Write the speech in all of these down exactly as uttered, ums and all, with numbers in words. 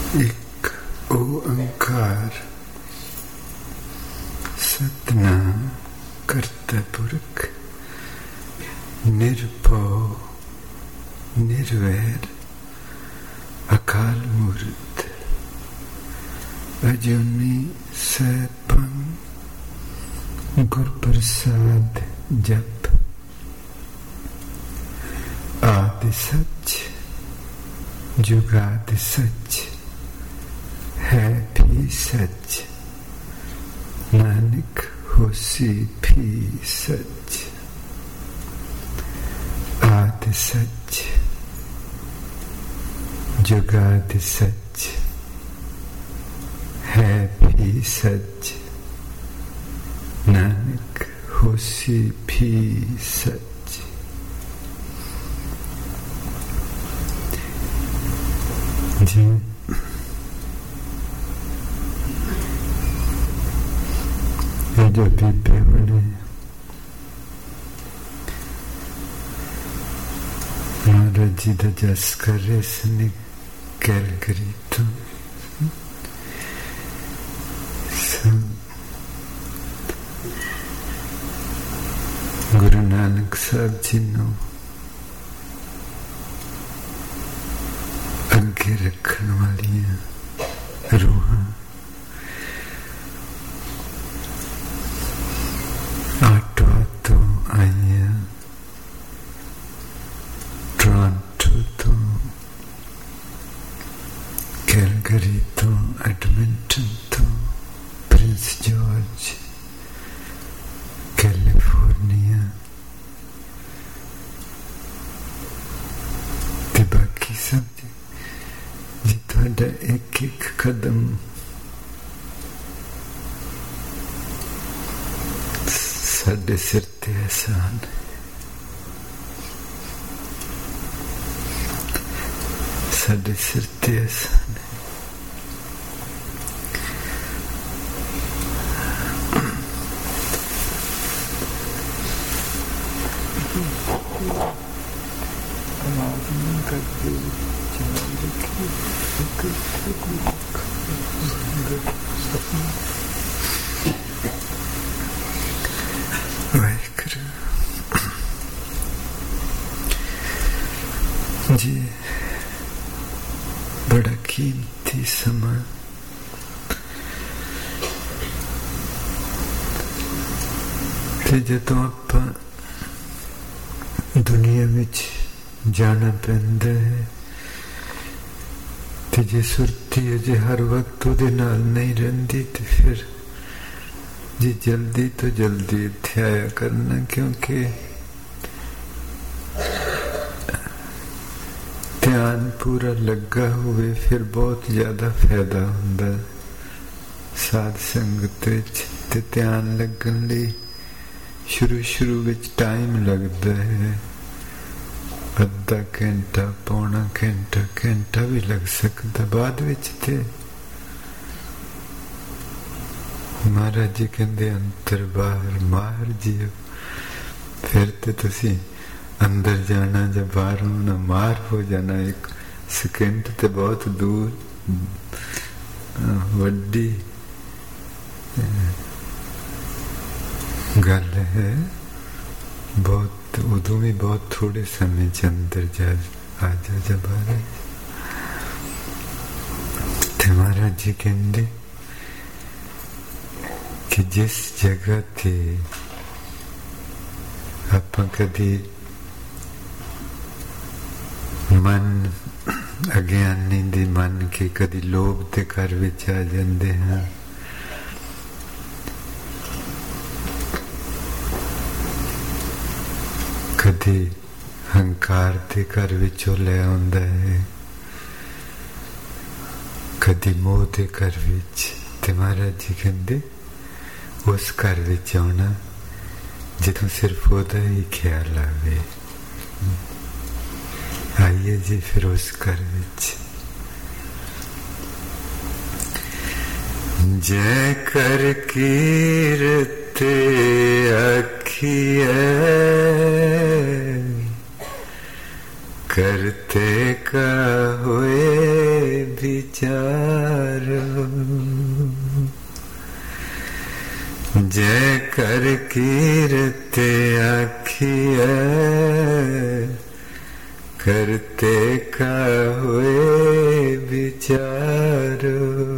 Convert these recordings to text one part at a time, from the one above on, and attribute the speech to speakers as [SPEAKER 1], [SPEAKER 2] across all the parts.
[SPEAKER 1] एक ओंकार सतनाम कर्ता पुरख निर्भव निर्वैर अकाल मूर्त अजूनी सैभं गुर प्रसाद जप आदि सच जुगादि सच है भी सच नानक होसी भी सच आदि सच जुगादि सच है भी सच नानक होसी भी सच। जी ये जो दीपे बने महाराज जी दा जस कर रहे सने कैलगरी तो गुरु नानक साहब जी नो अगे रखन वालियां रूहां आटवा तो आईयां टोरंटो तो कैलगरी तो एडमिंटन तो प्रिंस जॉर्ज कैलिफोर्निया ते बाकी सब जी तुहाडा एक एक कदम साडे सिर ते एहसान है, साडे सिर ते एहसान है। जी बड़ा कीमती समा ते जदों आपां दुनिया विच जाना पैंदा है ते जे सुरती अजे हर वक्त उहदे नाल नहीं रहिंदी ते फिर जी जल्दी तो जल्दी इत्थे आया करना, क्योंकि ध्यान पूरा लगा हुए फिर बहुत ज्यादा फायदा हुंदा साध संगत विच। ते ध्यान लगन लई शुरू शुरू विच टाइम लगदा है, अद्धा घंटा पौना घंटा घंटा भी लग सकता, बाद विच ते महाराज जी कहंदे अंतर बाहर मार जियो, फिर ते तुसी अंदर जाना जब बाहर होना मार हो जाना। एक सेकंड ते बहुत दूर वड्डी गल है, बहुत उदों भी बहुत थोड़े समय च अंदर जा आ जा जब बाहर ते महाराज जी कहंदे कि जिस जगह ते आपां कदी मन अज्ञानी दी मन के कदी लोभ ते घर विच आ जांदे हैं, कदी हंकार ते घर विचों ले आउंदा है, कदी मोह ते घर विच। ते महाराज जी कहंदे उस घर विच आउणा जिथों सिर्फ ओहदा ही ख्याल आवे। आइए जी फिर उस घर विच जय कर कीरते अखिए करते का हुए विचार जय कर कीरत आखिए करते का हुए विचारो।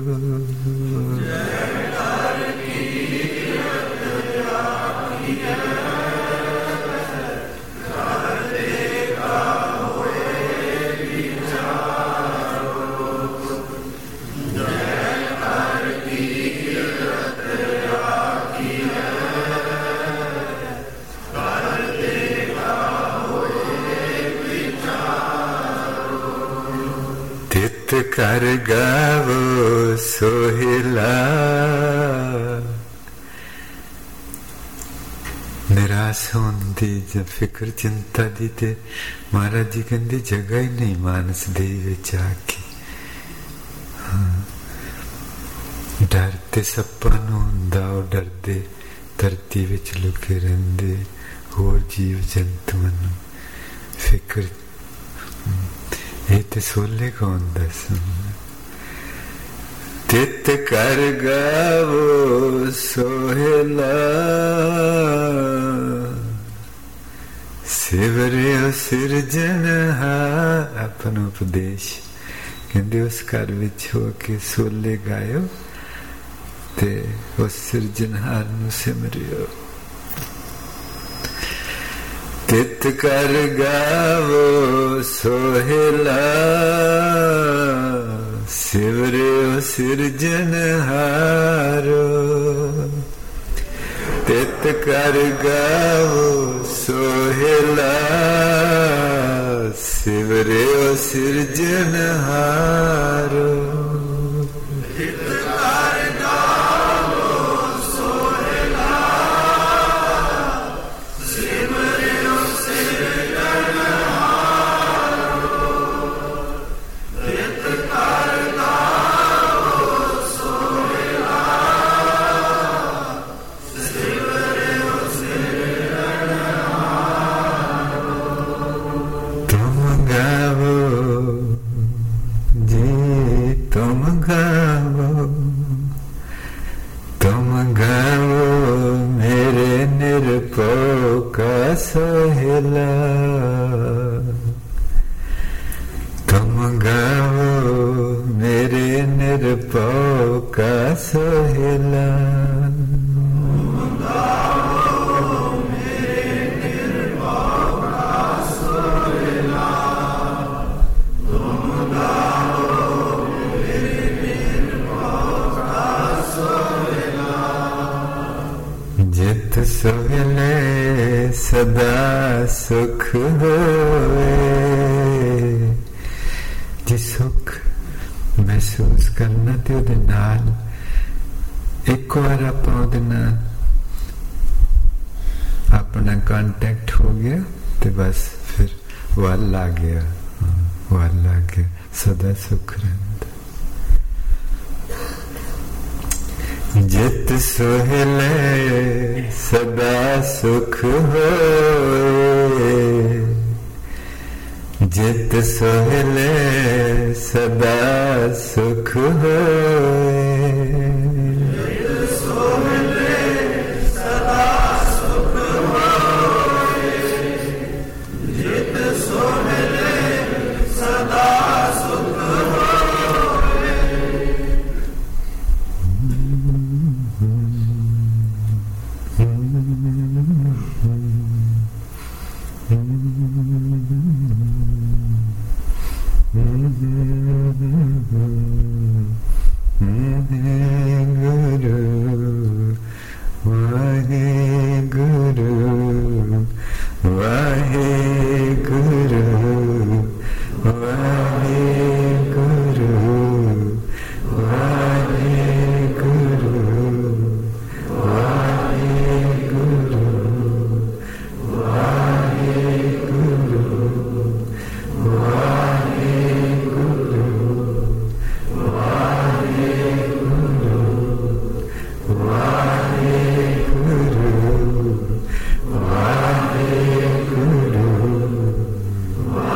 [SPEAKER 1] कर गावो सोहिला निराश होंदी जब फिक्र चिंता दी ते महाराज जी कहते जगह ही नहीं मानस दे विच आके। हाँ डर ते सप्पां नूं हुंदा ओ डरदे धरती विच लुके रहिंदे होर जीव जंतुआं नूं फिक्र ते सोले कौन दस। तित कर गावो सोहेला सिवरियो सिरजनहा। अपन उपदेश कहते उस घर विच हो के सोले गायो ते उस सिरजनहार नूं सिमरियो। तित कर गावो सोहेला सिवरियो सिरजनहारो। तित कर गावो सोहेला सिवरियो सिरजनहारो। सोहेला तुम गाओ मेरे निरपौ का सोहेला। जित सोहेले सदा सुख होए। जी सुख महसूस करना ते उहदे नाल एक बार आपां उहदे नाल अपना कांटेक्ट हो गया ते बस फिर वल आ गया वल आ गया सदा सुख रहिंदा। जित सोहेले सदा सुख होए। जित सोहेले सदा सुख होए।
[SPEAKER 2] Wow.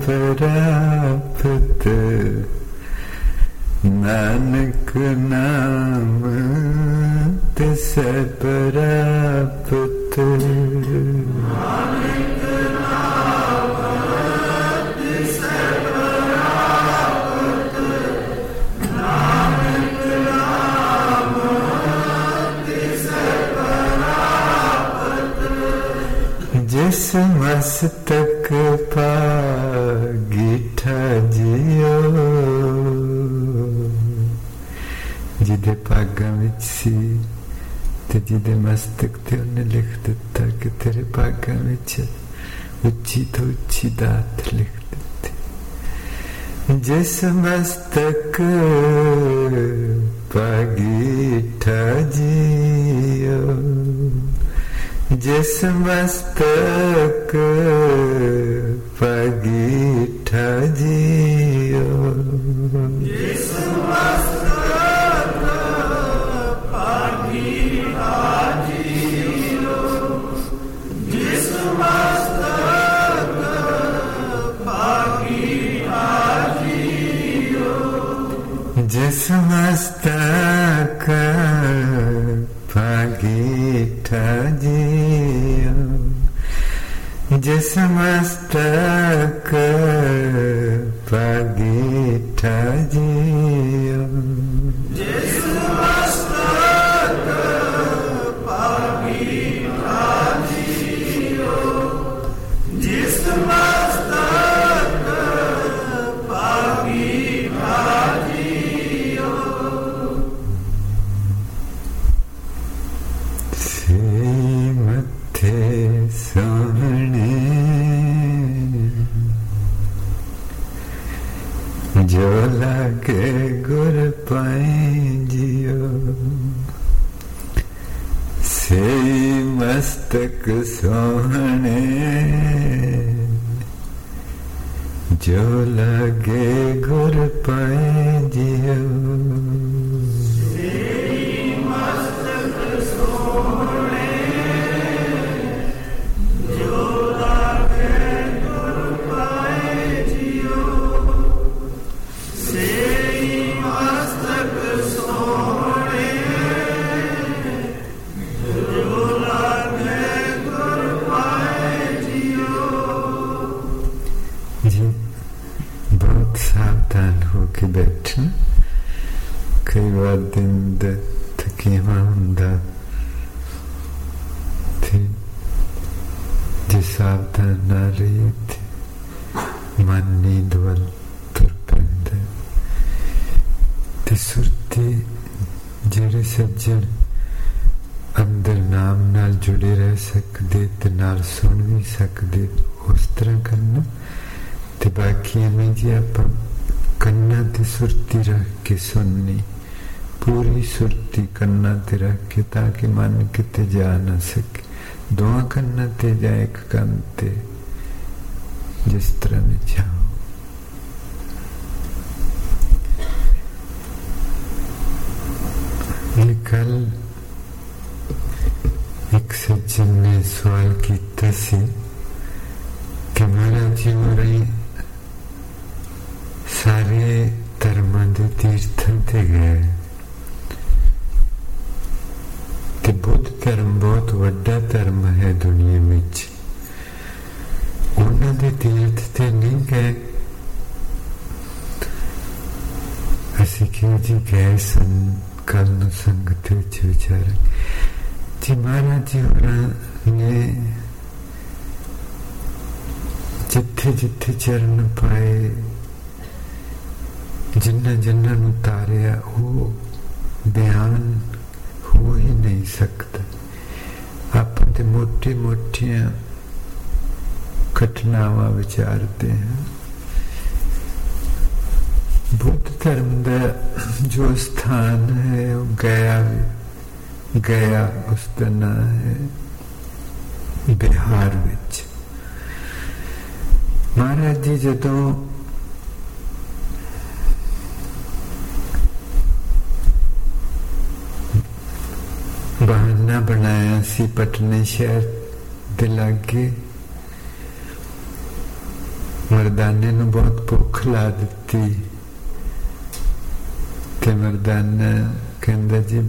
[SPEAKER 1] प्राप्त नानक नाम तिसै प्राप्त नानक नाम तिसै प्राप्त नानक नाम तिसै प्राप्त जिस मस्तक पागिठा जियो जिदे भागां विच सी ते जिदे मस्तक ते उन्हें लिख दिता कि तेरे भागां विच उच्ची तो उच्ची दात लिख दिती जिस मस्तक पागिठा जियो जिस मस्तक पागिठा जियो जिस मस्तक पागिठा जियो जिस मस्तक पागिठा जियो जिस मस्तक पागिठा जियो जिस मस्तक पागिठा जियो जिस मस्तक पागिठा जियो जिस मस्तक पागिठा जियो से मथे सोहणे जो लागे गुर पाइजियो से मस्तक सोहणे जो लागे गुर पाइजियो के बैठना कई बार दिन थकीवा हुंदा थे जे सावधान ना रही थी मन नींद वल तुर पैंदा ते सुरती जेड़े सज्जन अंदर नाम नाल जुड़े रह सकदे ते नाल सुन भी सकदे उस तरह करना ते बाकी में जी आपां कन्ना ते सुरती रख के सुननी पूरी सुरती कन्ना ते रख के ताकि मन किते जा ना सके दोआ कन्ना ते जाए एक कान ते जिस तरह में जाओ ये कल एक सज्जन ने सवाल किया सी कि महाराज जी हो रही सारे धर्मां दे तीर्थां ते गए ते बुद्ध धर्म बहुत वड्डा धर्म है दुनिया विच उन्हां दे तीर्थ ते नहीं गए असीं क्यों जी गए सन कल नूं संगत विच विचारे जी महाराज जी होरां ने जिथे जिथे चरण पाए जिन्ना जिन्ना नूं तारिया वो बयान हो ही नहीं सकता आपां ते मोटी मोटियां घटनावां विचारते हैं बुद्ध धर्म का जो स्थान है वो गया गया उसका नाम है बिहार विच महाराज जी जदों बहाना बनाया सी पटने शहर दे लागे मर मर्दाने नूं बहुत भुख ला दिती ते मर्दाना कहंदा जी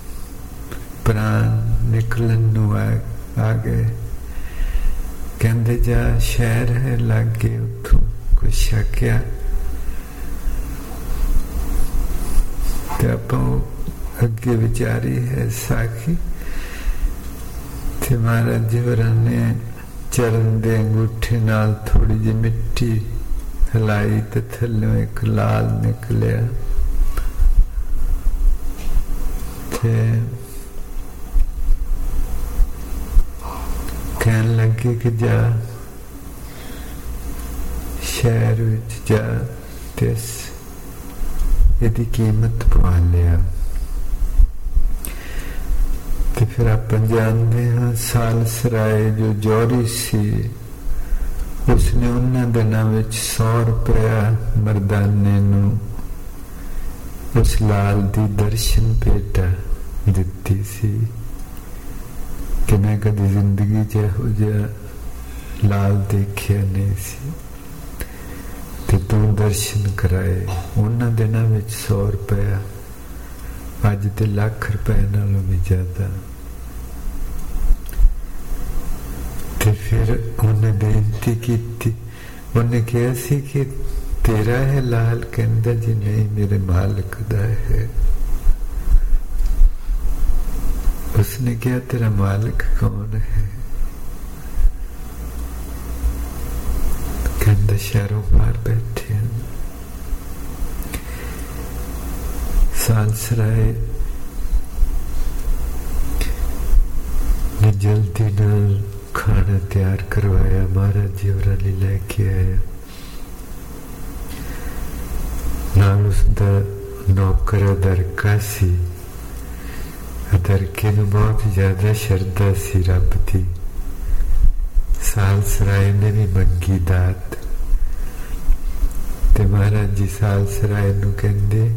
[SPEAKER 1] प्राण निकलन नूं आ गए। कहंदे जा शहर है लागे उथों कुछ छकिया ते आपां अगे विचारी है साखी ते महाराज जी होरां ने चरण दे अंगूठे नाल थोड़ी जी मिट्टी हिलाई ते थल्लों एक लाल निकलिया ते कहन लगे कि जा शहर विच जा ते इहदी कीमत पवा लिया। तो फिर आप जानते हैं सालसराय जो जौहरी सी उसने उन्होंने दिनों में सौ रुपया मर्दाने नूं उस लाल दी दर्शन भेटा दिती सी कि मैं कभी जिंदगी च इहो जिहा लाल देखिया नहीं सी ते तू दर्शन कराए। उन्होंने दिनों में सौ रुपया अज तो लाख रुपए नालों भी ज्यादा। ते फिर उन्हें बेनती की थी, उन्हें कहा सी कि तेरा है लाल? कहंदा जी नहीं मेरे मालिक दा है। उसने कहा तेरा मालिक कौन है? कहंदा शहरों बाहर बैठे हैं। सालसराय ने जल्दी नाल खाना तैयार करवाया, महाराज जी होरां लई लैके आया। नाल उसदा नौकर अदरका सी। अदरके नूं बहुत ज्यादा शरधा सी रब दी। सालसराय ने भी मंगी दात ते महाराज जी सालसराय नूं कहंदे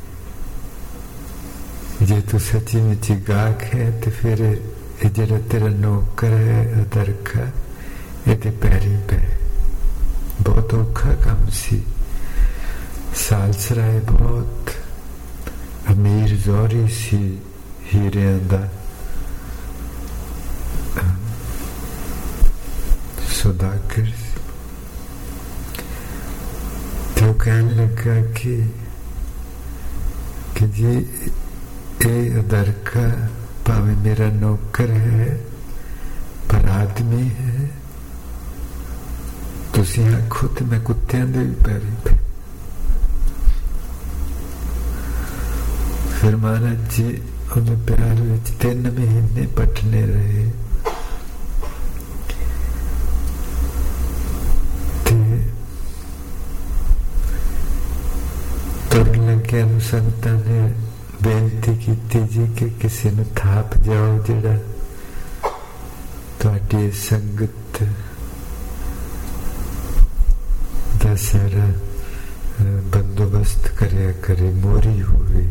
[SPEAKER 1] जे तू सची मुची गाहक है तो फिर ये जरा तेरा नौकर है अदरका ये पैरी पै। बहुत औखा काम सी। सालसराय बहुत अमीर जौहरी सी, हीरियां दा सौदागर सी। तो कहने लगा कि कि जी ये अदरका भावे मेरा नौकर है पर आदमी है, तुसीं आखो तो मैं कुत्तियां दे भी पैरी पे। फिर महाराज जी उन्हें प्यार विच तीन महीने पटने रहे। तुरन लगे संगतां ने बेनती की जी कि किसी ने थाप जाओ जिहड़ा तुहाडी संगत दा सारा बंदोबस्त करिया करे, मोरी होवे।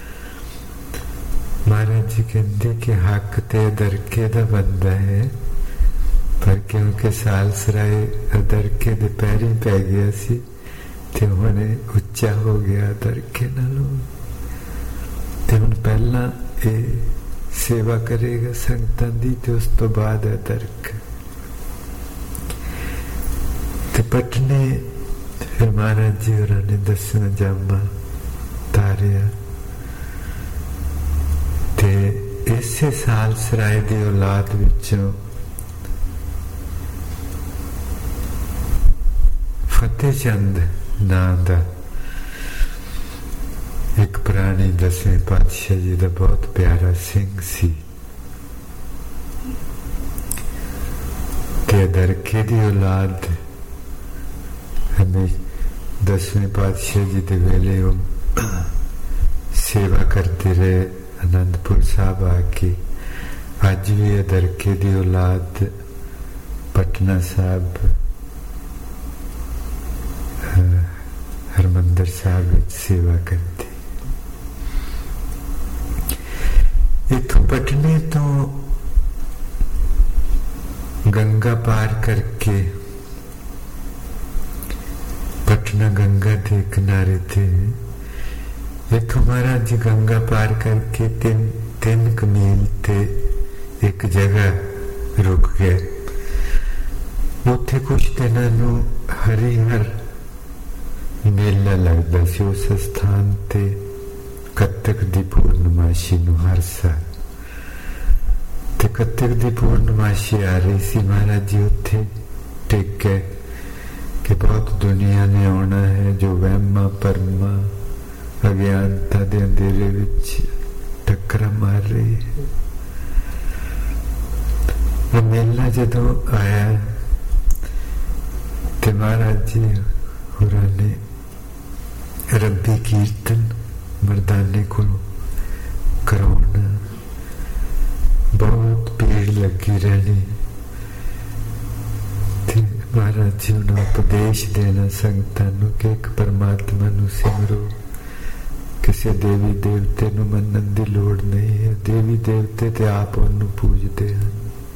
[SPEAKER 1] महाराज जी कहते कि हक ते अदरके दा बनदा है, पर क्योंकि सालसराय अदरके दे पैरी पै गया सी ते हुणे उच्चा हो गया अदरके नालों। ते हुण पहला ये सेवा करेगा संगतां दी ते उस तो बाद अदरक। ते पटने फिर महाराज जी होरां ने दसवां जामा तारिया ते इसे सालसराय दी औलाद विचों फतेह चंद नां दा एक पुरानी दसवें पातशाह जी का बहुत प्यारा सिंह सी। ते अदरके दी औलाद हमें दसवें पातशाह जी के वेले सेवा करते रहे आनंदपुर साहब आके। अज भी अदरके दी औलाद पटना साहब हरमंदर साहब सेवा करती। इथों पटने तो गंगा पार करके यमुना गंगा के किनारे थे। इथों महाराज जी गंगा पार करके तीन तीन कमील थे एक जगह रुक गए। उत्थे कुछ दिनों नूं हरिहर मेला लगता सी। उस स्थान ते कत्तक दी पूर्णमाशी नूं हर साल ते कत्तक दी पूर्णमाशी आ रही सी। महाराज जी उत्थे टिक गए कि बहुत दुनिया ने आना है जो वहमा परमा अज्ञानता दे अंधेरे विच टक्करा मार रही है। वो मेला जदों आया ते महाराज जी होरां ने रब्बी कीर्तन मर्दाने को कराउणा। बहुत भीड़ लगी रहनी ते महाराज जी उन्हें उपदेश देना संगतां नूं कि एक परमात्मा नूं सिमरो, किसी देवी देवते नूं मनण दी लोड़ नहीं है। देवी देवते ते आप उन्हें पूजते हैं।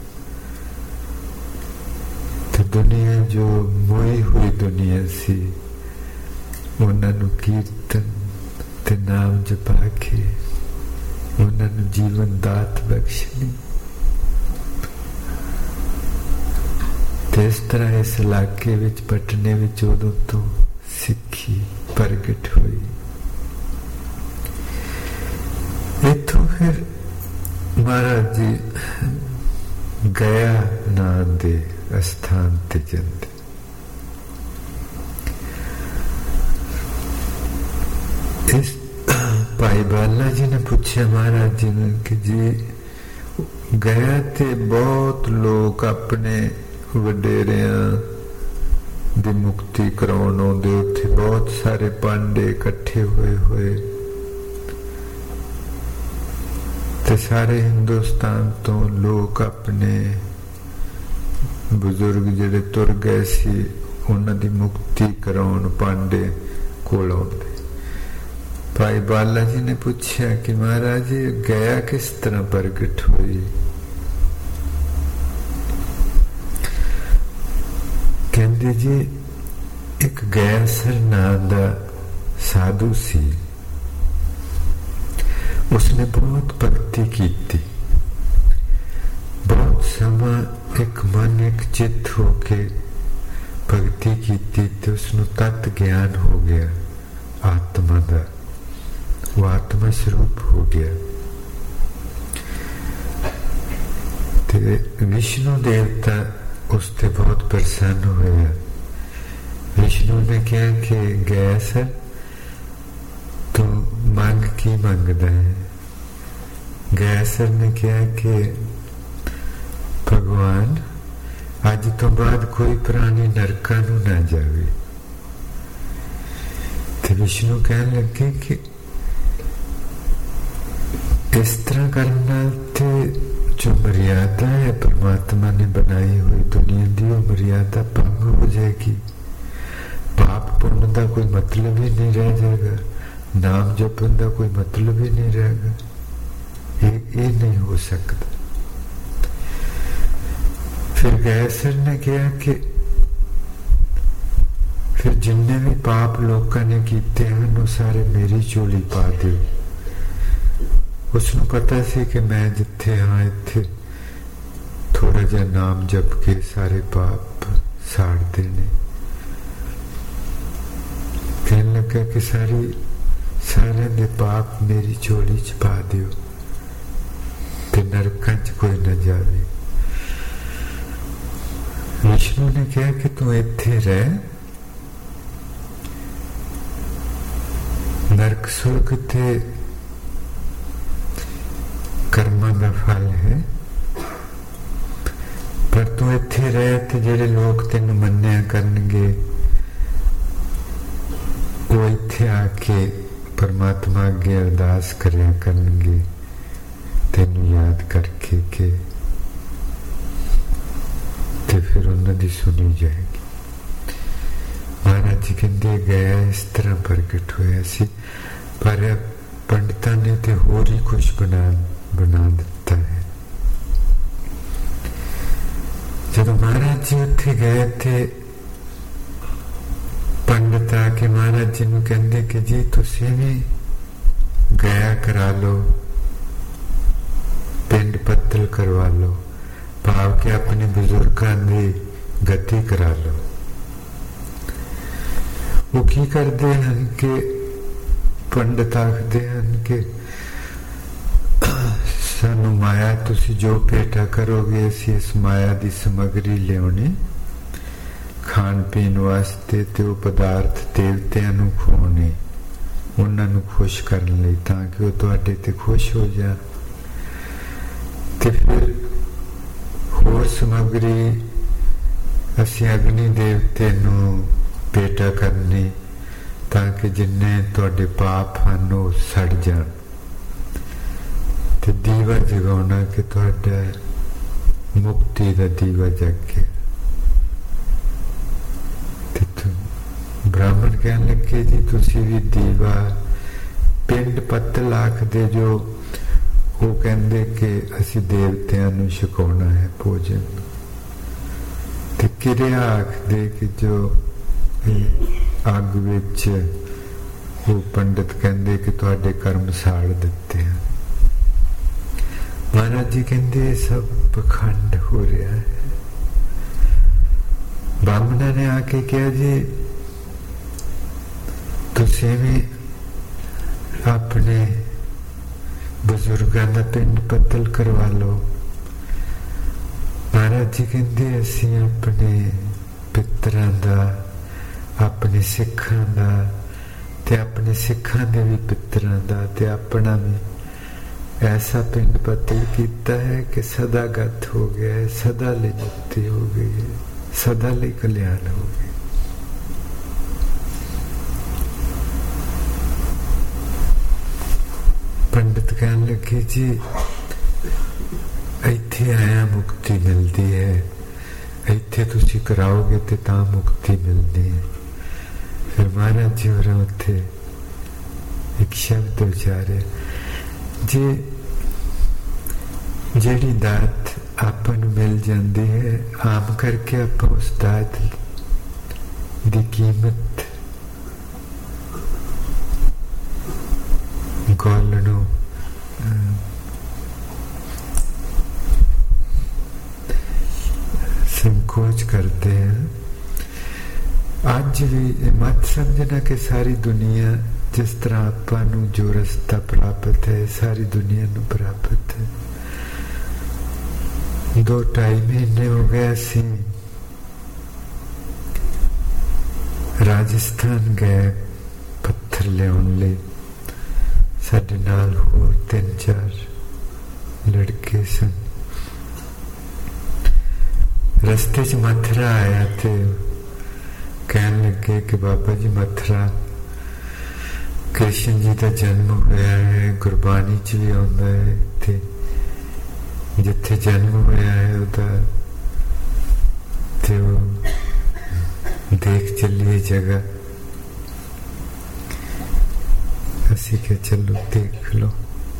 [SPEAKER 1] तो दुनिया जो मोई हुई दुनिया सी उन्होंने कीर्तन ते नाम जपा के उन्होंने जीवन दात बख्शनी। इस तरह इस इलाके विच पटने विच उदों तो सिक्खी प्रगट हुई। इथों फिर महाराज जी गया नाम दे स्थान ते जांदे। इस भाई बाला जी ने पूछा महाराज जी ने कि जी गया ते बहुत लोग अपने वडेरियां दी मुक्ति कराउण आउंदे। उत्थे बहुत सारे पांडे इकट्ठे हुए हुए ते सारे हिंदुस्तान तो लोग अपने बुजुर्ग जिहड़े तुर गए सी उन्हां दी मुक्ति कराउण पांडे कोल आउंदे। भाई बाला जी ने पूछा कि महाराज जी गया किस तरह प्रगट हुई। कहंदे जी एक गैसर नाम दा साधु सी। उसने बहुत भक्ति की थी। बहुत समय एक मन एक चित होके भक्ति की थी तो उसनु तत्व ज्ञान हो गया आत्मा दा। वो आत्मा स्वरूप हो गया। ते विष्णु देवता उससे बहुत प्रसन्न हुए। विष्णु ने कहा कि गैसर तो मांग की मांगदा है। गैसर ने कहा कि भगवान अज तो बाद कोई प्राणी नरका नूं ना जावे। तो विष्णु कहने लगे कि इस तरह करना थे जो मर्यादा है परमात्मा ने बनाई हुई दुनिया की वो मर्यादा भंग हो जाएगी। पाप पुण्य का कोई मतलब ही नहीं रह जाएगा। नाम जपन का कोई मतलब ही नहीं रहेगा। ये, ये नहीं हो सकता। फिर गैसर ने कहा कि फिर जिन्ने भी पाप लोगों ने किए हैं वो सारे मेरी झोली पा दो। उसनु पता सी कि मैं जिथे हाँ इत्थे थोड़ा जा नाम जप के सारे पाप साड़ देने। कहने लगा कि सारी सारे दे पाप मेरी झोली च पा दियो ते नरकां च कोई न जावे। विष्णु ने कहा कि तू इत्थे रह। नरक सुर्ग ते कर्मा का फल है पर तू इत्थे रह ते जेड़े लोग तेन मन्निया करनगे वो इत्थे आके परमात्मा अगे अरदास करया करनगे तेनू याद करके के ते फिर उन्हां दी सुनी जाएगी। महाराज जी कहंदे गया इस तरह प्रगट होया सी। पर पंडितां ने ते होर ही कुछ बना बना दिता है। जब महाराज जी उत्थे गए थे पंडित आके महाराज जी नूं कहंदे कि जी तुसीं भी गया करा लो, पिंड पत्तल करवा लो, भाव के अपने बुजुर्गां दी गति करा लो। वो की करते हैं कि पंडित आखते हैं कि सानू माया तुसी जो भेटा करोगे असीं इस माया दी समग्री लियाउणी खाण पीण वास्ते ते वो पदार्थ देवतियां नूं खवाउणे, उन्हां नूं खुश करन लई तां कि वो तुहाडे ते खुश हो जाण। ते फिर होर समग्री असीं अग्नि देवते नूं भेटा करनी तां कि जिन्ने तुहाडे पाप हन वो सड़ जाण। ते दीवा जगाउणा कि तुहाडा मुक्ति दा दीवा जग गया। ब्राह्मण कहने लगे जी तुसी भी दीवा पिंड पत्तल आखदे जो वो कहंदे कि असी देवतियां नूं छकाउणा है भोजन, ते किरिया आखदे कि जो अग विच वो पंडित कहंदे कि तुहाडे कर्म साड़ दिते हैं। महाराज जी कहंदे सब पखंड हो रहा है। ब्राह्मणा ने आके कहा जी तुसीं भी अपने बुजुर्गों का पिंड पत्तल करवा लो। महाराज जी कहते असीं अपने पितरां दा, अपने सिखां दा ते अपने सिखां दे भी पितरां दा ते अपना भी ऐसा पिंड पत्तल कीता है कि सदा गत हो गया है, सदा ले मुक्ति हो गई है, सदा ले कल्याण हो गया। पंडित कहने लगे जी इत्थे आया मुक्ति मिलती है, इत्थे तुसी कराओगे तो ता मुक्ति मिलती है। फिर महाराज जी और उत्थे एक शब्द उचारे जी जेड़ी दात आपन मिल जाती है आम करके आप उस दात दी कीमत गौलनों संकोच करते हैं। आज भी मत समझना कि सारी दुनिया जिस तरह आपको जो रास्ता प्राप्त है सारी दुनिया नू प्राप्त है। दो ढाई महीने हो गए असी राजस्थान गए पत्थर लियाउण लई, साडे नाल होर तीन चार लड़के सन। रस्ते च मथुरा आया तो कहन लगे कि बाबा जी मथुरा कृष्ण जी का जन्म होया है, गुरबाणी च भी आउंदा है, ते जिथे जन्म होया है उदा ते वो देख चलिए जगह। असी के चलो देख लो।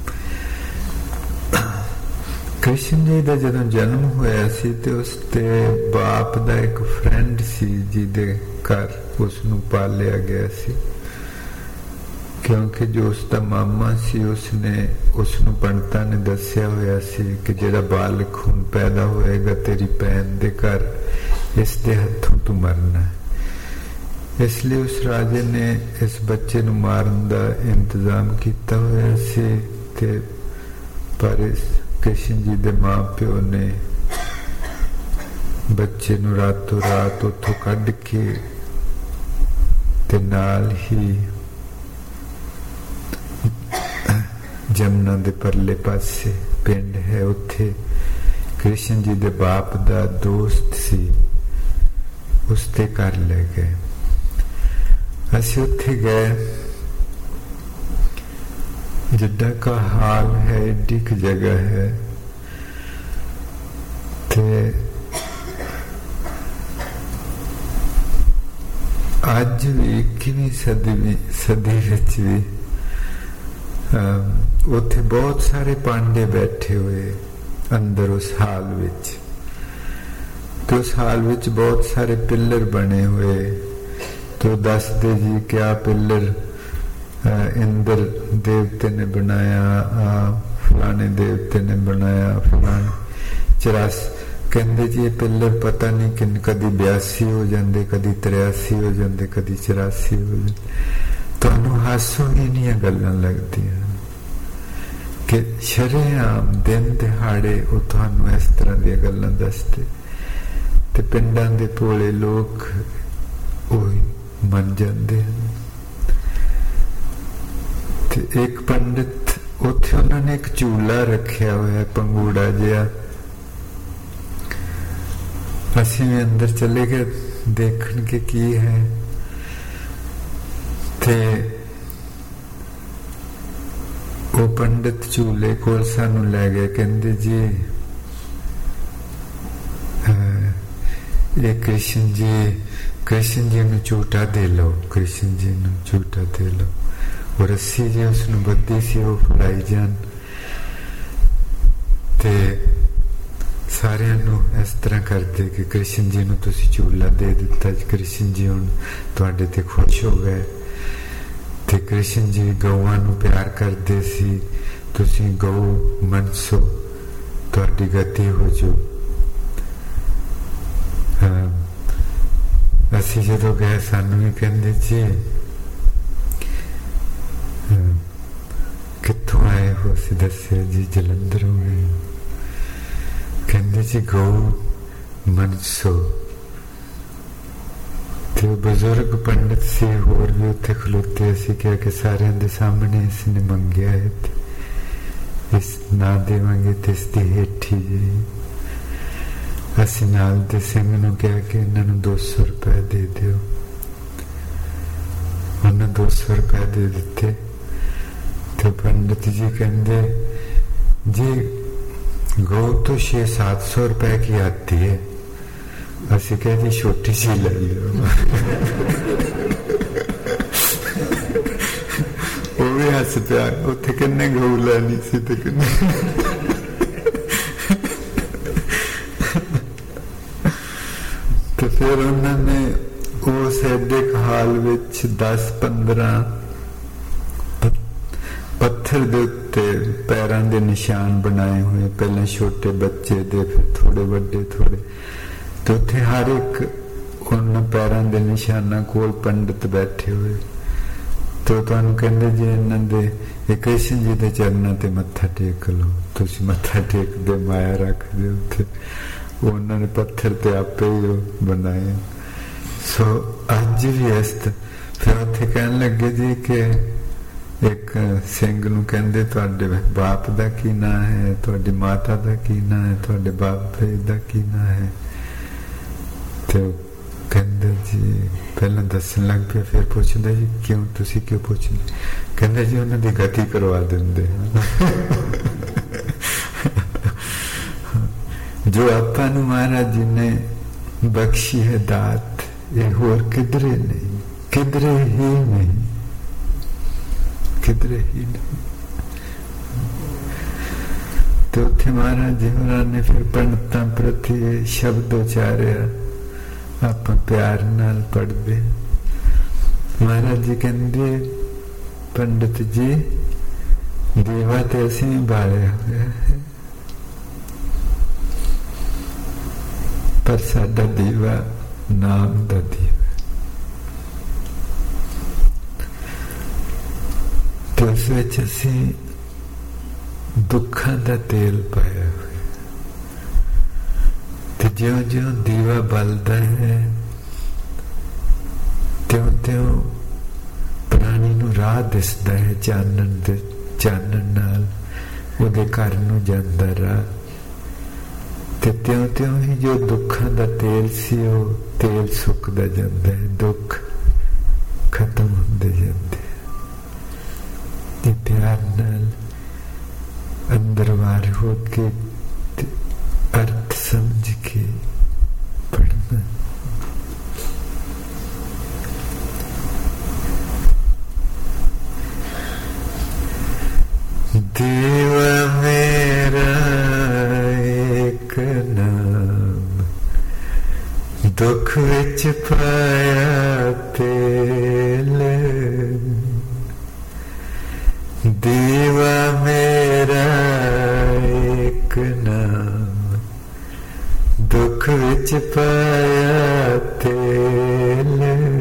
[SPEAKER 1] कृष्ण जी का जदों जन्म होया सी ते उसते बाप दा एक फ्रेंड सी जिहदे घर उसनू पालिया गया सी, क्योंकि जो उसका मामा सी उसने उसनू पंडितां ने दस्या होया सी कि जिहड़ा बालक हुण पैदा होएगा तेरी भैन दे घर इस दे हथों तू मरना है। इसलिए उस राजे ने इस बच्चे नू मारन दा इंतजाम किया होया सी ते पर इस कृष्ण जी दे मां प्यो ने बच्चे नू रातों रात उथों कढ के ते नाल ही जमुना दे परले पासे पिंड है उत्थे कृष्ण जी दे बाप दा दोस्त सी उसते घर ले गए। असी उत्थे गए, जिड्डा का हाल है एडी क जगह है ते अज भी इक्कीवीं सदी सदी विच भी उत्थे बहुत सारे पांडे बैठे हुए अंदर उस हाल विच, तो उस हाल विच बहुत सारे पिलर बने हुए, तो दस दे जी क्या पिलर इंद्र देवते ने बनाया, आ, फलाने देवते ने बनाया, फलाने चौरास कहते जी ये पिलर पता नहीं कि कदी बयासी हो जाते, कदी तिरासी हो जाते, कदी चौरासी हो जाते। तुहानू हासो इनियां गल्लां लगदियां कि शरेआम दिन दिहाड़े वो तुहानू इस तरह दी गल्लां दसदे ते पिंडां दे भोले लोग ओही मन जाते हैं। ते एक पंडित उत्थे उन्होंने एक झूला रखा हुआ है, पंगूड़ा जिहा। असीं भी अंदर चले गए देखण के की है, ते वो पंडित झूले कोल सानू लै गए, कहंदे जी ये कृष्ण जी कृष्ण जी नू झूठा दे लो, कृष्ण जी नू झूठा दे लो। और रस्सी जी उसनू बद्धी सी वो फड़ाई जान ते सारियां नू इस तरह करते कि कृष्ण जी नू तुसी झूला दे दिता, कृष्ण जी हुण तुहाडे ते खुश हो गए। ते कृष्ण जी गौआं नू प्यार करते सी, तुसी गौ मनसो तुहाडी गति हो जो। असी जदों गए सानू भी कहंदे जी कित्थों आए हो, असीं दस्सिया जी जलंधरों आए। कहंदे जी गौ मनसो। ते बुजुर्ग पंडित से होर भी उत्थे खलोते, असीं कहा कि सारियां दे सामने इसने मंगिया है, इस ना देवांगे ते इसदी हेठी जी। असीं नाल दे सिंह नूं कहा कि इन्हां नूं दो सौ रुपए दे दिओ। उन्हें दो सौ रुपए दे दिते। तो पंडित जी कहंदे जी गौ तो छे सात सौ रुपए की आती है। असीं कहा जी छोटी सी ले लो। वो भी हस पिया, उत्थे किन्ने गौ लैनी सी ते किन्ने। तो फिर उन्होंने उस एडे हाल विच दस पंद्रह पत्थर दे उत्ते पैरां दे निशान बनाए हुए, पहले छोटे बच्चे दे फिर थोड़े बड़े थोड़े। तो उत्थे हर एक उन पैरां दे निशानां कोल पंडित बैठे हुए। तो तुहानू कहंदे जी इन्हां दे कृष्ण जी दे चरनां ते मत्था टेक लो, तुसीं मत्था टेक दे माया रख दे उत्थे। उन्होंने पत्थर ते आपे ही बनाए। सो अज भी इस फिर उत्थे कहन लगे जी कि एक सिंह नूं कहंदे तुहाडे बाप दा की नां है, तुहाडी माता दा की नां है, तुहाडे बाबे दा की नां है। तो कहंदे जी पहला दसन लग पिया, फिर पुछदे जी क्यों तुसीं क्यों पुछदे? कहंदे जी उन्हां दी गति करवा दिंदे। जो आपां नूं महाराज जी ने बख्शी है दात, ये होर किधरे नहीं, किधरे ही नहीं, किधरे ही नहीं। तो उत्थे महाराज जी ने फिर पंडितां प्रति शब्द उचारिया, आपां प्यार नाल पढ़दे। महाराज जी कहंदे पंडित जी दीवा ते असीं बालिया होया है, पर साडा दीवा नाम दा दीवा। तो उस विच असीं दुखां दा तेल पाया होया, ते ज्यों ज्यों दीवा बलदा है त्यों त्यों प्राणी नूं राह दिसदा है, चानण दे चानण नाल उहदे घर नूं जांदा राह। ते त्यों त्यों ही जो दुखां दा तेल सी वो तेल सुकदा जांदा है, दुख खत्म होंदे जांदे। ते प्यार नाल अंदर वार हो के अर्थ समझ के पढ़ना। देवा मेरा एक नाम, दुख विच विच पाया तेल, दीवा मेरा एक नाम, दुख विच पाया तेल,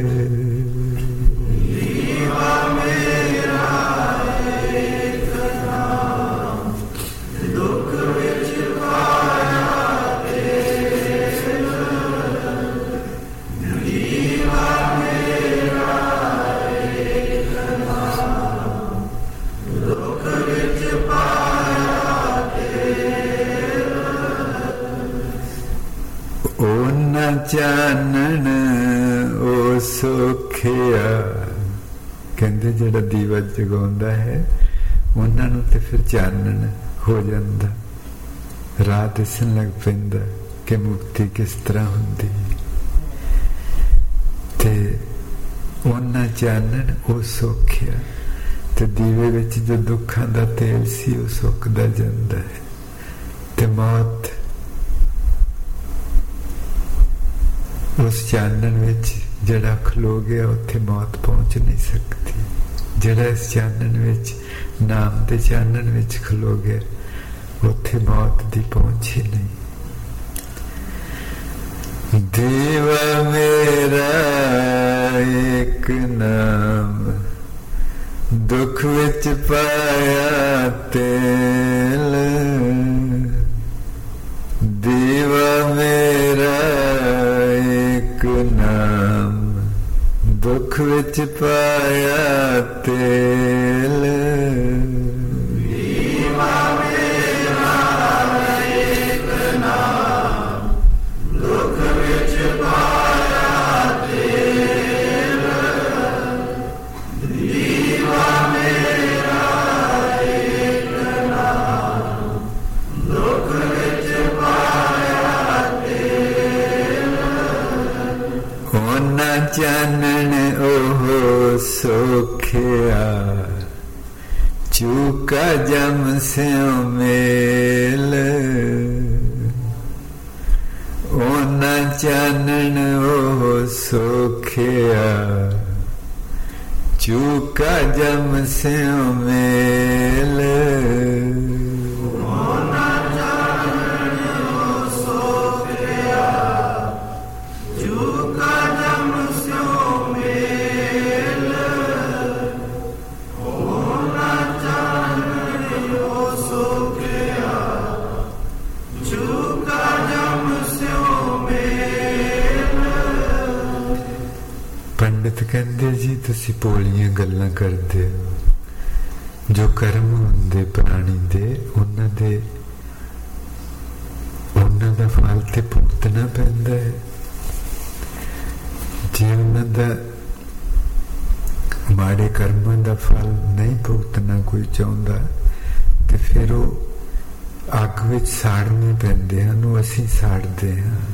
[SPEAKER 1] दीवा मेरा एक नाम, दुख विच पाया तेल, दीवा मेरा एक नाम, दुख विच पाया तेल। ओना चानन ओ सोखिया, कहते जिहड़ा दीवा जगाउंदा है उन्हां नूं ते फिर चानन हो जांदा, राह दिसन लग पैंदा कि मुक्ति किस तरह हुंदी। ते ओना चानन ओ सोखिया, ते दीवे विच जो दुखां दा तेल सी ओ सुकदा जांदा है, ते मौत उस चानन विच जड़ा खलो गया उत्थे मौत पहुंच नहीं सकती। जड़ा इस चानन विच नाम दे चानन विच खलो गया उत्थे मौत दी पहुंच ही नहीं। दीवा मेरा एक नाम, दुख विच पाया तेल, दीवा मेरा एक नाम, दुख विच पाया तेल, दीवा मेरा एक नाम, दुख विच पाया तेल, दीवा मेरा एक नाम, दुख विच पाया तेल। ओना चानन ओहो सोखिया, चूका जम स्यों मेल, ओना चानन ओहो सोखिया, चूका जम स्यों मेल, ओना चानन ओहो सोखिया, चूका जम स्यों मेल, ओना चानन ओहो सोखिया, चूका जम स्यों मेल। पंडित कहते जी तुसी भोलियां गल्लां करदे हो, जो कर्म हुंदे प्राणी दे उन्हां दे उन्हां दा फल ते भुगतना पैंदा है। जे उन्हां दा माड़े कर्मां दा फल नहीं भुगतना कोई चाहुंदा ते फिर वो अग विच साड़ने पैंदे हन, वो असीं साड़दे हां।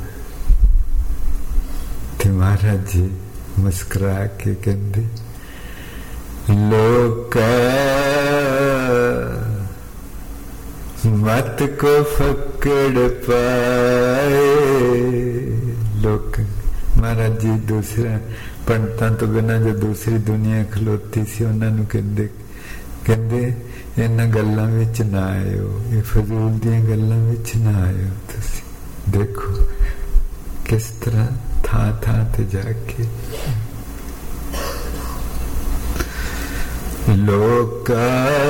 [SPEAKER 1] ते महाराज जी मुस्कुरा के कहंदे, लोका मत को फकड़ पाए। लोक महाराज जी दूसरा पंडितां तो बिना जो दूसरी दुनिया खलोती सी उन्हां नूं कहंदे कहंदे इन्हां गल्लां विच ना आयो, ये फजूल दीयां गल्लां विच ना आयो। तुसीं देखो किस तरह थां थां ते जाके लोका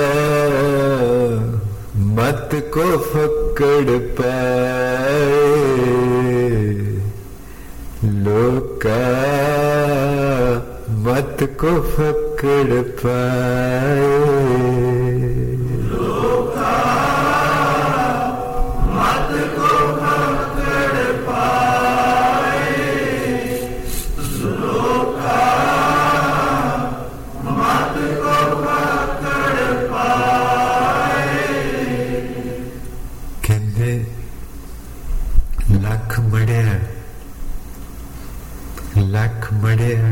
[SPEAKER 1] मत को फकड़ पाए, लोका मत को फकड़ पाए, लोका मत को फकड़ पाए, लोका मत को फकड़ पाए। कहंदे लख मड़िया लख मड़िया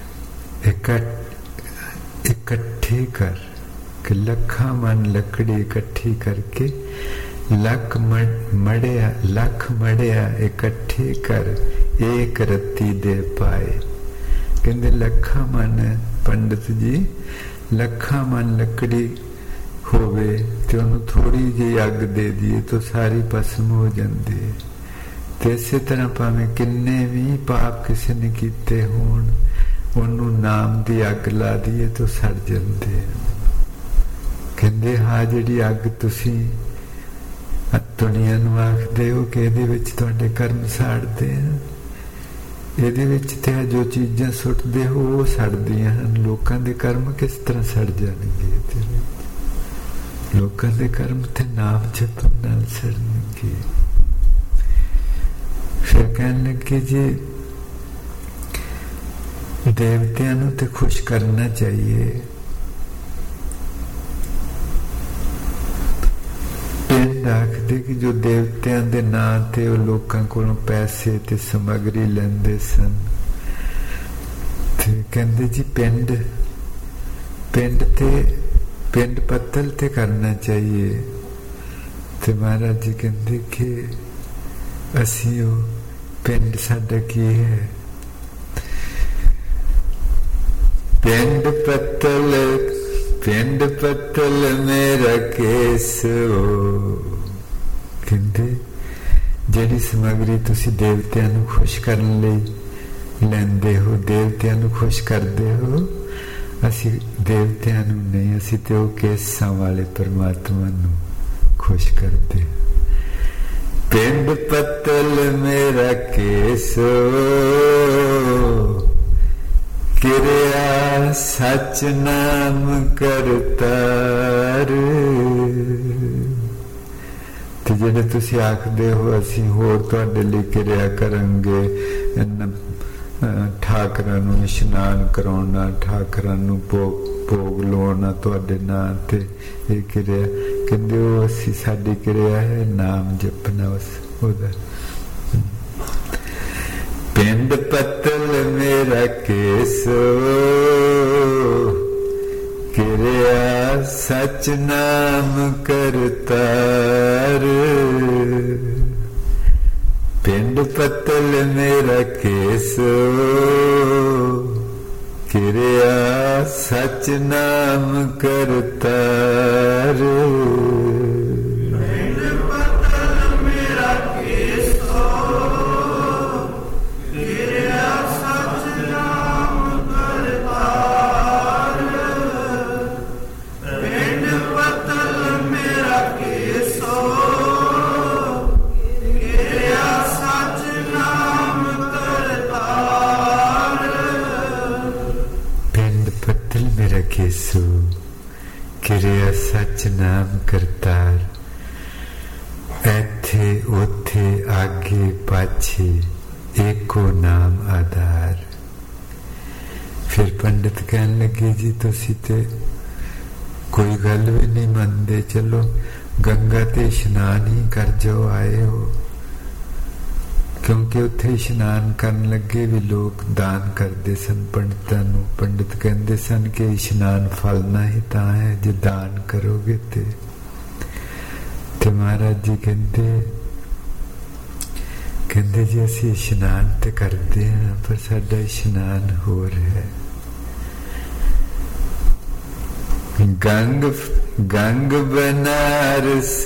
[SPEAKER 1] इकट्ठी कर कि लखा मन लकड़ी इकट्ठी करके लख मड़िया लख मड़िया इकट्ठी कर एक रत्ती दे पाए। कहते लखा मन पंडित जी, लखा मन लकड़ी होवे ते उन्हें थोड़ी जी अग दे दिए तो सारी भस्म हो जाती है। ते इसे तरह भावें किन्ने भी पाप किसी ने कीते होण, उन्हों नाम की अग ला दिए तो सड़ जाते हैं। कहते हाँ जी अग तुसी दुनिया नूं आखदे हो कि इहदे विच तुहाडे कर्म साड़ते हैं, इहदे विच ते जो चीज़ां सुटदे हो वो सड़दियां हन। लोकां दे कर्म किस तरह सड़ जाणगे? लोकां दे कर्म ते नाम जपण नाल सड़नगे। फिर कहण लगे जी देवतियां नूं ते खुश करना चाहिए। पिंड आखदे कि जो देवतियां दे नां ते वो लोकां कोलों पैसे ते समगरी लैंदे सन, ते कहंदे जी पिंड पिंड ते पिंड पत्तल ते करना चाहिए। ते महाराज जी कहंदे कि असीं वो पिंड साडा की है? पिंड पत्तल पिंड पत्तल मेरा केस हो। कहते जिहड़ी समगरी तुसी देवतियां नूं खुश करन लई लैंदे हो, देवतियां नूं खुश करदे हो, असी देवतियां नूं नहीं, असी ते वो केसां वाले परमात्मा नूं खुश करदे। पिंड पत्तल मेरा केस हो, किरिया सच नाम करतार। ते जिहड़े तुसीं आखदे हो असीं होर तुहाडे लई किरिया करांगे, ठाकरां नूं इशनान कराउणा, ठाकरां नूं भोग भोग लाउणा तुहाडे नां ते इह किरिया, कहंदे ओ असीं साडी किरिया है नाम जपना उस ओहदा। पिंड पत्तल मेरा केस किरिया सच नाम करतार। पिंड पत्तल मेरा केस किरिया सच नाम करतार। केसो किरिया सच नाम करतार। ऐथे ओथे आगे पाछे एको नाम आधार। फिर पंडित कहन लगे जी तुसी ते कोई गल भी नहीं मनदे, चलो गंगा ते इशनान ही कर जाओ आए हो। क्योंकि उत्थे इशनान करन लगे भी लोग दान करते सन पंडितां नूं। पंडित कहते सन कि इशनान फलना ही तां है जे दान करोगे ते। ते महाराज जी कहते कहते जी असीं इशनान ते करते हैं पर साडा इशनान होर है। गंग गंग बनारस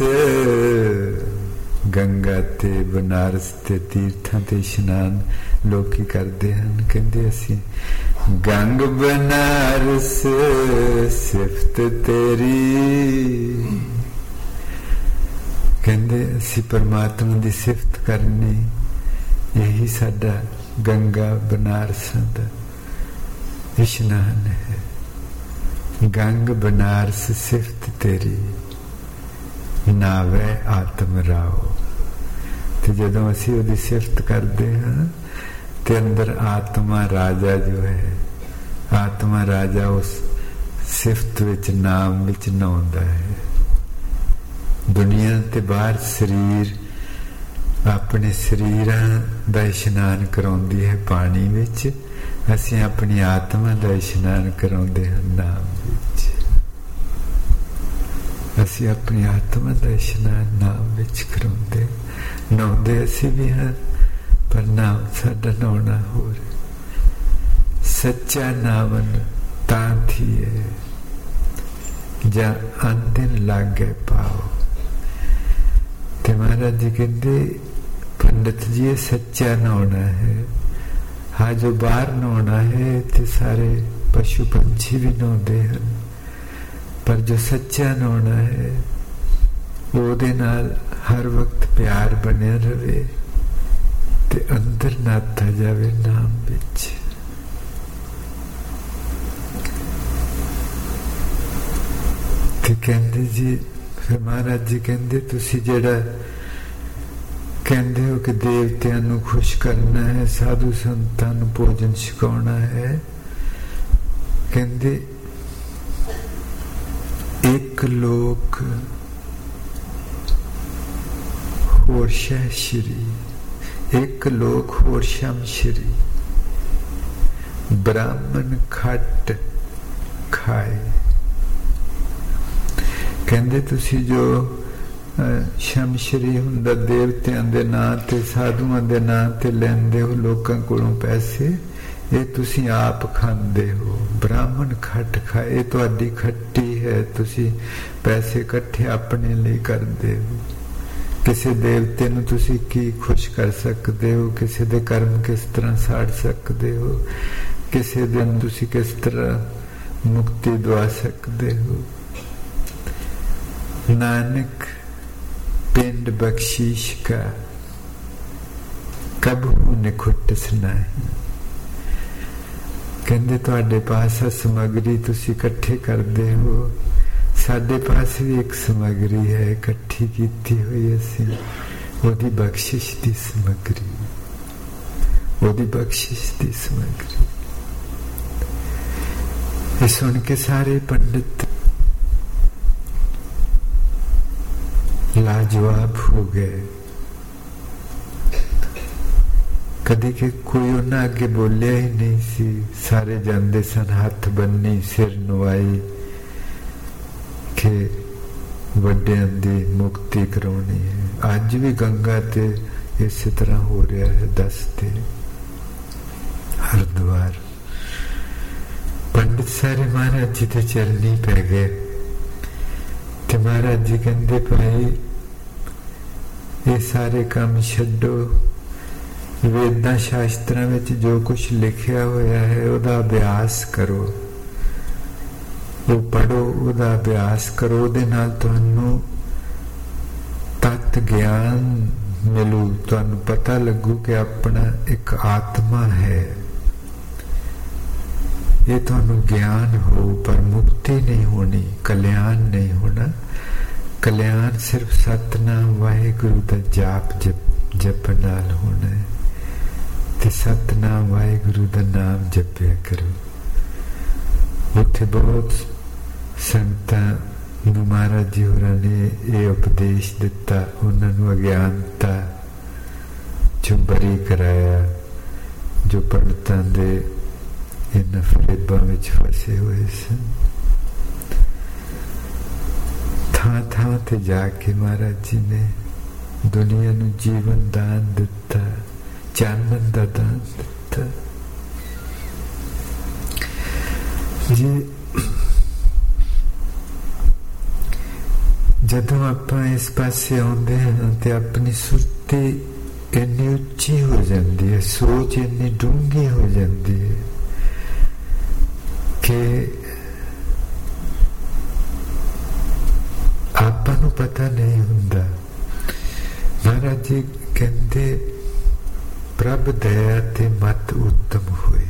[SPEAKER 1] गंगा ते बनारस ते तीर्थां ते इशनान लोकी करते हैं। कहते असी गंग बनारस सिफत तेरी। कहते असी परमात्मा की सिफत करनी, यही साडा गंगा बनारस दा इशनान है। गंग बनारस सिफत तेरी नावे आत्म राव। तो जदों असी उहदी सिफत करते हैं तो अंदर आत्मा राजा जो है, आत्मा राजा उस सिफत विच नाम विच नहाउंदा है। दुनिया ते बाहर शरीर अपने शरीरां दा इशनान कराउंदी है पानी विच, असीं अपनी आत्मा दा इशनान कराउंदे हैं नाम विच। असी अपनी आत्मा का इशनान नाम विच कराउंदे, नहाउंदे असी भी हाँ पर नाम साडा नौना होर सच्चा नावन तां थिए जा अंदिन लागे पाओ। ते महाराज जी कहते पंडित जी ये सच्चा नौना है। हाँ जो बाहर नौना है ते सारे पशु पंछी भी नौंदे हैं, पर जो सच्चा नौना है ਉਹਦੇ ਨਾਲ हर वक्त प्यार बनिया रहे ते अंदर नाता जावे नाम विच। ते कहंदे जी फिर महाराज जी कहंदे तुसी जेड़ा कहंदे हो कि देवतियां नू खुश करना है, साधु संतां नू भोजन छकाउणा है, कहंदे एक लोक होर शह श्री, एक लोक होर शम श्री, ब्राह्मण खट खाए। कहंदे तुसी जो शम श्री हुंदा देवतियां दे नां ते साधुआं दे नां ते लैंदे हो लोकां कोलों पैसे, ये तुसी आप खांदे हो। ब्राह्मण खट खाए, ये तुहाडी खट्टी है, तुसी पैसे इकट्ठे अपने लिए करदे हो। किसी देवते नूं तुसी की खुश कर सकते हो, किसी दे कर्म किस तरह साड़ सकते हो, किसी दिन तुसी किस तरह मुक्ति दवा सकते हो। नानक पिंड बख्शीश का कबहू निखुटस नहीं। कहंदे तुहाडे पास समग्री तुसी इकट्ठे करदे हो, साडे पास भी एक समग्री है इकट्ठी कीती हुई असीं, ओदी बख्शिश दी समग्री, ओदी बख्शिश दी समग्री। ये सुन के सारे पंडित लाजवाब हो गए। कदी के कोई उन्हां अगे बोलिया ही नहीं सी, सारे जांदे सन हथ बन्नी सिर नुआई के वड्डियां दी मुक्ति कराउणी है। अज भी गंगा ते इस तरह हो रहा है, दसते हरिद्वार। पंडित सारे महाराज जी ते चरनी पै गए ते महाराज जी कहंदे भाई ये सारे काम छड्डो, वेदां शास्त्रां विच जो कुछ लिखिया होया है ओदा अभ्यास करो, वो पढ़ो, ओदा अभ्यास करो, ओदे नाल तुहानू तत्त ज्ञान मिलू, तुहानू पता लगू कि अपना एक आत्मा है। ये तुहानू ज्ञान हो पर मुक्ति नहीं होनी, कल्याण नहीं होना। कल्याण सिर्फ सतनाम वाहिगुरु दा जाप जप जप नाल होना है। ते सतनाम वाहिगुरु दा नाम जपया करो। उत्थे बहुत संतां नूं महाराज जी होरां ने ये उपदेश दिता, उन्होंने अज्ञानता चों बरी कराया जो पंडितां दे इन्हां फरेबां विच फसे हुए सन। थां थां ते जाके महाराज जी ने दुनिया नूं जीवन दान दिता, चानन दा दान दिता जी। जदों आपां इस पासे आउंदे हां ते अपनी सुरती इन्नी उच्ची हो जाती है, सोच इन्नी डूंगी हो जाती है कि आपां नूं पता नहीं हुंदा। महाराज जी कहंदे प्रभ दया ते मत उत्तम होए।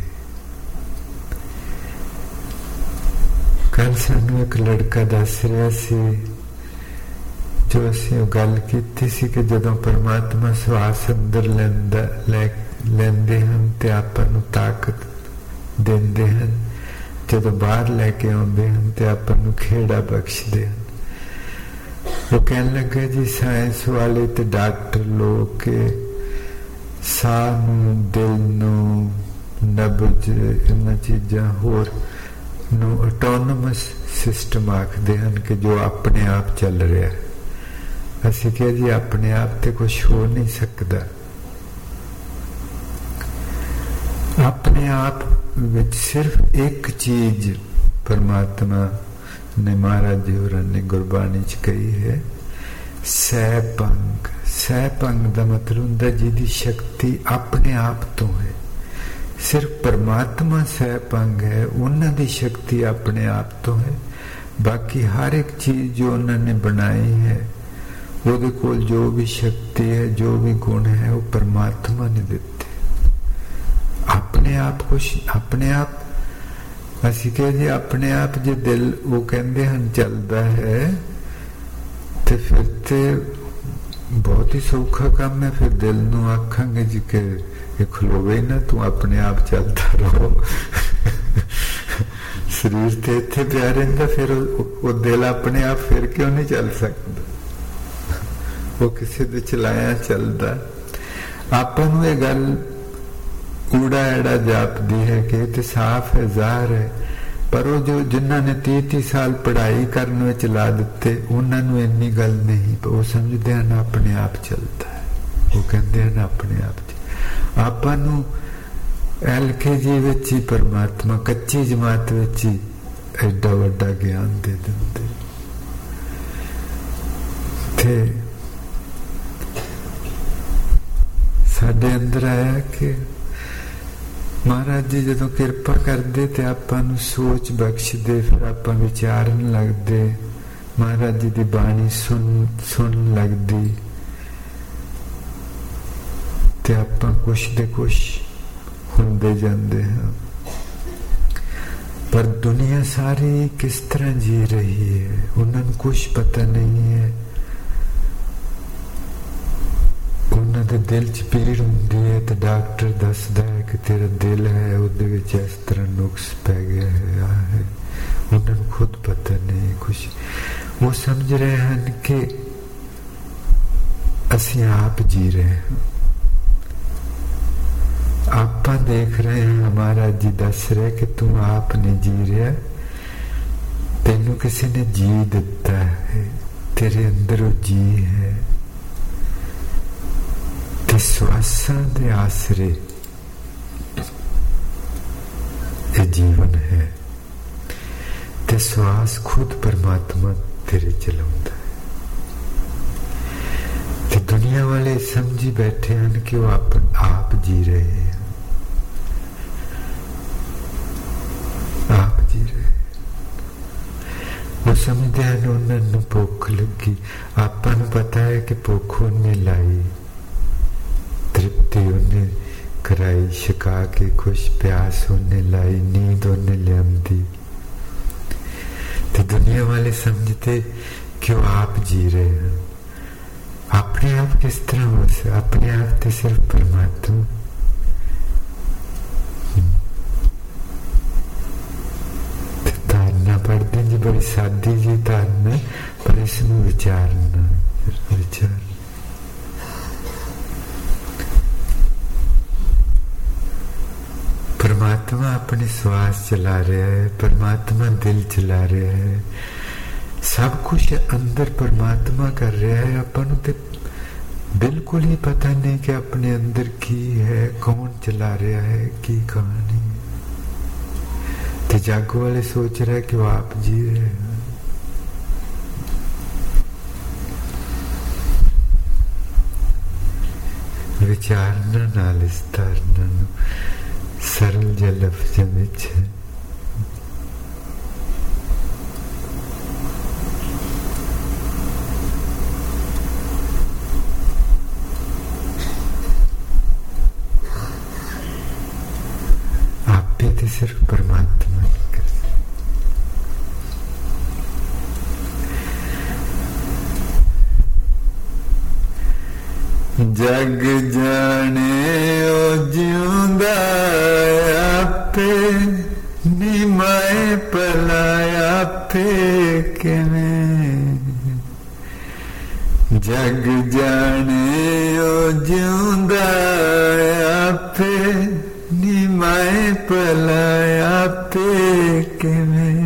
[SPEAKER 1] कल सानू एक लड़का दस रहा सी जो असीं गल कीती सी कि जदों परमात्मा श्वास अंदर लैंदा लै लैंदे हन ते आपां नूं ताकत देंदे हन, जदों बाहर लैके आउंदे हन ते आपां नूं खेड़ा बख्शदे हन। वो कहन लगे जी साइंस वाले ते डॉक्टर लोग के साह नूं, दिल नूं, नब्ज, इन्हां चीज़ां होर नूं ऑटोनोमस सिस्टम आखदे हन कि जो अपने आप चल रहा है। असीं कहा जी अपने आप ते कुछ हो नहीं सकता, अपने आप विच सिर्फ एक चीज परमात्मा ने महाराज जी होरां ने गुरबाणी च कही है, सैभंग। सैभंग का मतलब हुंदा जिहदी शक्ति अपने आप तो है। सिर्फ परमात्मा सैभंग है, उन्हां दी शक्ति अपने आप तो है। बाकी हर एक चीज जो उन्होंने बनाई है, ਉਹਦੇ ਕੋਲ जो भी शक्ति है, जो भी गुण है, वो परमात्मा ने दिते। अपने आप कुछ अपने आप असीं कह जी अपने आप जो दिल वो कहते हैं चलता है तो फिर तो बहुत ही सौखा काम है। फिर दिल नूं आखांगे जी कि खलोवे ना, तू अपने आप चलता रहो। शरीर तो इत्थे पिया रहिंदा, फिर वो दिल अपने आप फिर क्यों नहीं चल सकता? वो किसी दे चलाया चलता। आपां नूं ये गल ऊड़ा एड़ा जापदी है कि ये साफ है, ज़ाहिर है, पर वो जो जिन्हों ने तीह तीह साल पढ़ाई करने में चला दिते, उन्होंने इन्नी गल नहीं, वो समझते हैं अपने आप चलता है। वो कहते हैं अपने आप। आपां नूं एल के जी विच ही परमात्मा कच्ची जमात विच ही एडा वड्डा ज्ञान दे दिंदे थे। साडे अंदर आया कि महाराज जी जो कृपा करते तो आपां नूं सोच बख्शदे, फिर आपां विचारन लगदे, महाराज जी की बाणी सुन सुन लगदी, ते आपां कुछ दे कुछ हुंदे जांदे हैं। पर दुनिया सारी किस तरह जी रही है, उन्हें कुछ पता नहीं है। उन्होंने दिल च पीड़ होंदी है तो डॉक्टर दसदा है कि तेरा दिल है, उहदे विच इस तरह नुक्स पै गया है, आ है। उन्होंने खुद पता नहीं कुछ। वो समझ रहे हैं कि असीं आप जी रहे हैं। आपां देख रहे हैं, हमारा जी दस रहे कि तू आप नहीं जी रहा, तेनू किसी ने जी दिता है, तेरे अंदर वो जी है। ते श्वासां दे आसरे ये जीवन है, ते श्वास खुद परमात्मा तेरे चलाउंदा है। ते दुनिया वाले समझी बैठे हैं कि वो आप, आप जी रहे हैं, आप जी रहे। वो समझते हैं उन्होंने भुख लगी, आपां नूं पता है कि भुख उन्हें लाई, तृप्ति उन्हें कराई, छका के खुश प्यास उन्हें लाई, नींद उन्हें लियांदी। तो दुनिया वाले समझते कि वो आप जी रहे हैं। अपने आप किस तरह हो सकते? अपने आप तो सिर्फ परमात्मा। तारना पढ़ते जी, बड़ी सादी जी तारना, पर इसमें विचारना, विचार परमात्मा अपनी श्वास चला रहा है, परमात्मा दिल चला रहा है, सब कुछ अंदर परमात्मा कर रहा है। अपन तो बिल्कुल ही पता नहीं कि अपने अंदर की है, कौन चला रहा है, की कहानी। तो जागो वाले सोच रहे कि वो आप जी रहे हैं। विचारना नाल इस तारना सरल जे लफ्ज़ विच है। आप भी तो सिर्फ परमात्मा कर सकते। जग जाने ओ जिउंदा आपे, निमाए पलाया आपे किवें। जग जाने ओ जिउंदा आपे, निमाए पलाया आपे किवें।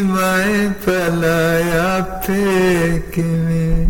[SPEAKER 1] माए पलाया पे किवें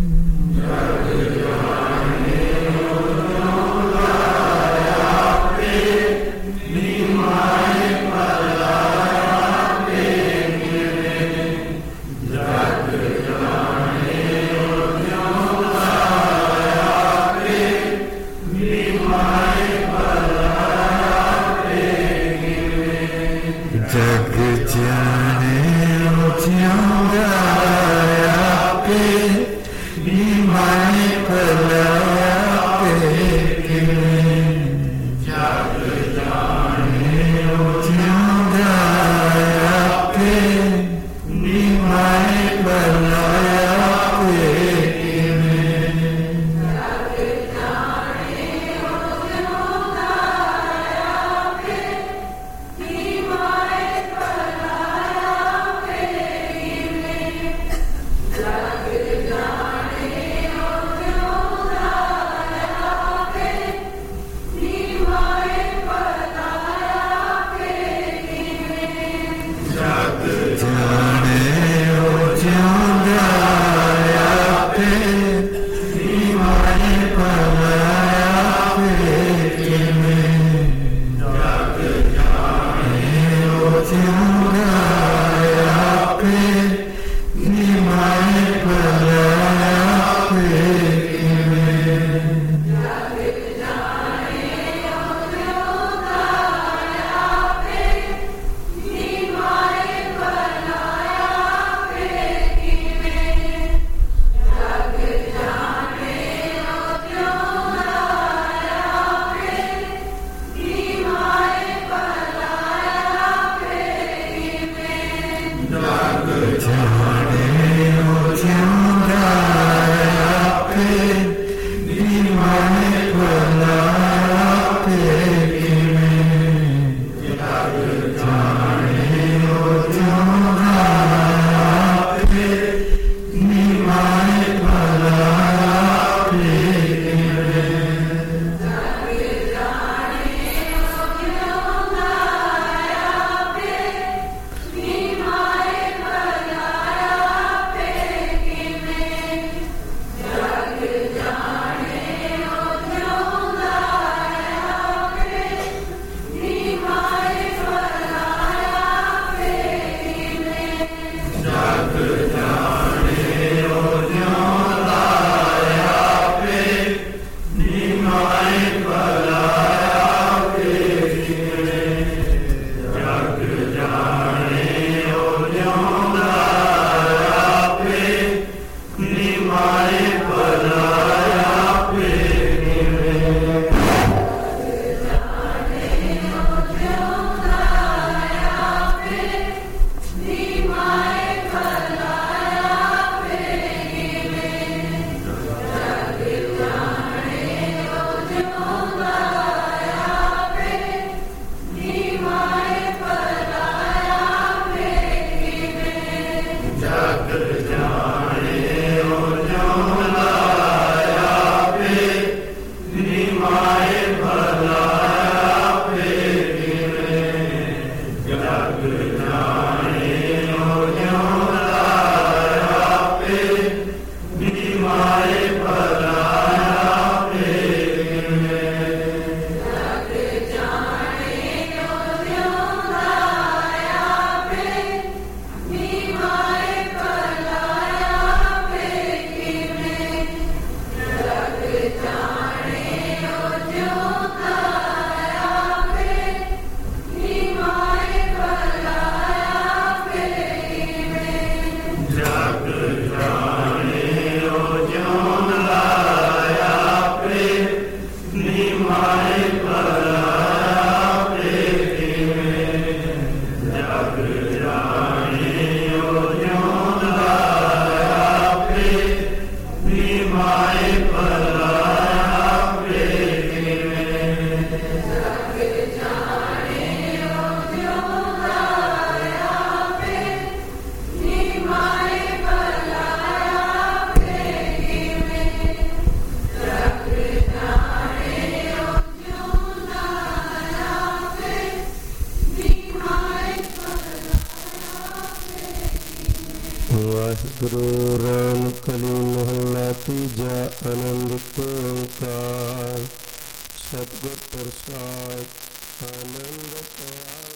[SPEAKER 2] ਵਾਹਿਗੁਰੂ ਰਾਮ ਕਲੀ ਮਹੱਲਾ ਤੀਜਾ। ਆਨੰਦ ਓੰਕਾਰ ਸਤਿਗੁਰ ਪ੍ਰਸਾਦਿ ਆਨੰਦ ਪਾਇਆ।